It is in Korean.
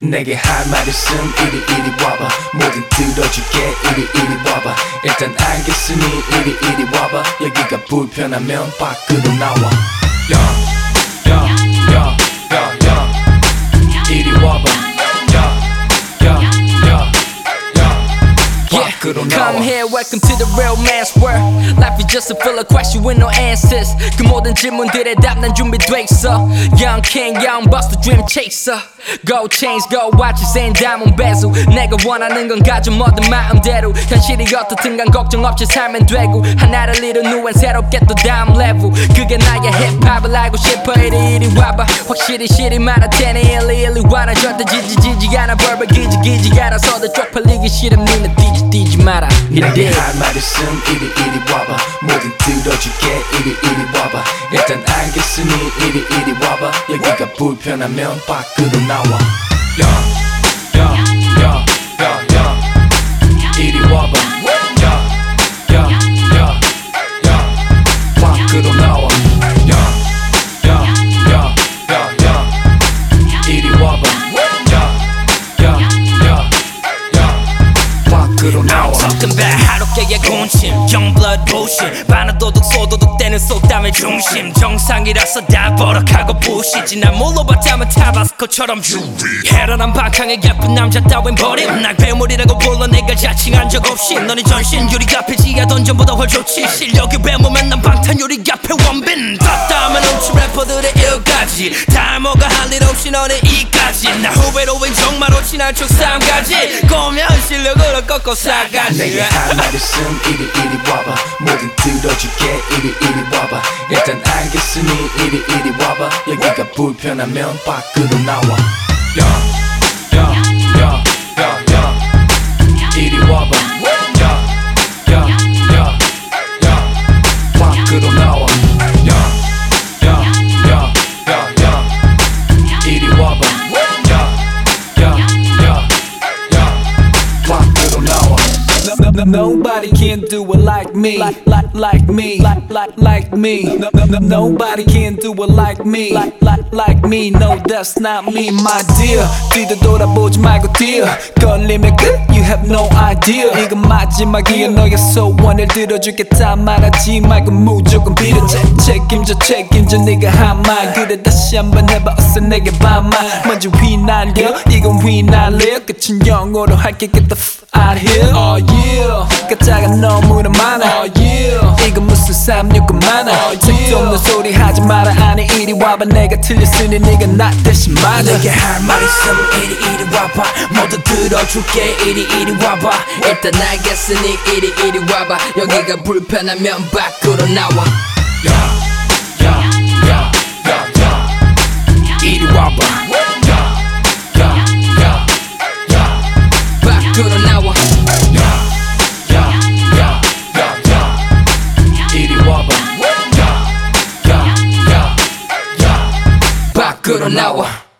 내게 할 말 있음 이리 와봐. 뭐든 들어줄게 이리 와봐. 일단 알겠으니 이리 와봐. 여기가 불편하면 밖으로 나와. 이리 와봐. Come here, welcome to the real man's world. Life is just a full of questions with no answers. 그 모든 질문들의 답 난 준비돼 있어. Young king, young buster, dream chaser. Gold chains, gold watches and diamond bezel. 내가 원하는 건 가져 뭐든 마음대로. 현실이 어떻든 간 걱정 없이 살면 되고. 하나를 이룬 후엔 새롭게 또 다음 level. 그게 나의 힙합을 알고 싶어. 이리 와봐. 확실히 실이 많아 테니 일리 와라. 절대 지지 않아. 벌벌기지 않아서도 쪽팔리기 싫음. 니는 뛰지 마라. 내게 할 말 있음 이리 와봐. 뭐든 들어줄게 이리 와봐. 일단 알겠으니 이리 와봐. 여기가 불편하면 밖으로 나와. 이리 와봐. 밖으로 나와. 이리 와봐. I'm talking about 하루깨의 군침 Youngblood bullshit 반어도둑 소도둑대는 속담의 중심 정상이라서 다 버럭하고 부시지 난 물러봤다면 타바스코처럼 해란한 방향의 예쁜 남자 따윈 버림 날 괴물이라고 불러 내가 자칭한 적 없이 너네 전신 유리 앞에 지하 던전보다 훨 좋지 실력이 외모면 난 방탄 유리 앞에 원빈 떴다면 훔치 래퍼들의 일까지 다 먹어 할 일 없이 너네 이까지 나 후배로 웬 정말로 친한 척 싸움까지 꼬면 실력으로 꺾어 싸가지 내게 할 말 있음 이리 와봐. 뭐든 들어줄게 이리 와봐. 일단 알겠으니 이리 와봐. 여기가 불편하면 밖으로 나와. 이리 와봐. 밖으로 나와. 이리 와봐. 밖으로 나와. Nobody can do it like me, like me. Nobody can do it like me, like me. No, that's not me, my dear. 뒤도 돌아보지 말고 뛰어. 걸리면 끝, you have no idea. 이건 마지막이야 너의 소원을 들어주겠다 말하지 말고 무조건 빌어. 책임져 네가 한 말. 그래 다시 한번 해봐 어서 내게 반말. 먼저 휘날려 이건 휘날려. 끝은 영어로 할게 get the f out here. Oh yeah. 가짜가 너무나 많아. Oh yeah. 이건 무슨 369 많아. 택도 없는 소리 하지 마라. 아니 이리 와봐. 내가 틀렸으니 네가 나 대신 맞아. 내게 할 말 있으면 이리 와봐. 모두 들어줄게 이리 와봐. 일단 알겠으니 이리 와봐. 여기가 불편하면 밖으로 나와. 이리 와봐. 밖으로 나와. 이리 와봐. 밖으로 나와.